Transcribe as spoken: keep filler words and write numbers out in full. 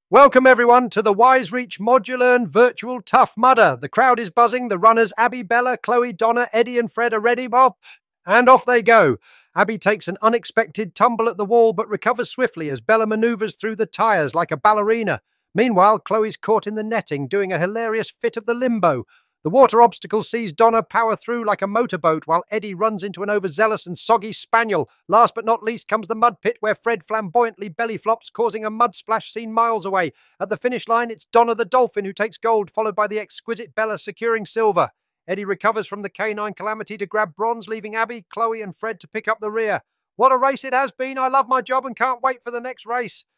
Welcome everyone to the Wise Reach Modular and Virtual Tough Mudder. The crowd is buzzing. The runners Abby, Bella, Chloe, Donna, Eddie and Fred are ready, Bob. And off they go. Abby takes an unexpected tumble at the wall but recovers swiftly as Bella manoeuvres through the tyres like a ballerina. Meanwhile, Chloe's caught in the netting doing a hilarious fit of the limbo. The water obstacle sees Donna power through like a motorboat while Eddie runs into an overzealous and soggy spaniel. Last but not least comes the mud pit where Fred flamboyantly belly flops, causing a mud splash seen miles away. At the finish line, it's Donna the dolphin who takes gold, followed by the exquisite Bella securing silver. Eddie recovers from the canine calamity to grab bronze, leaving Abby, Chloe and Fred to pick up the rear. What a race it has been. I love my job and can't wait for the next race.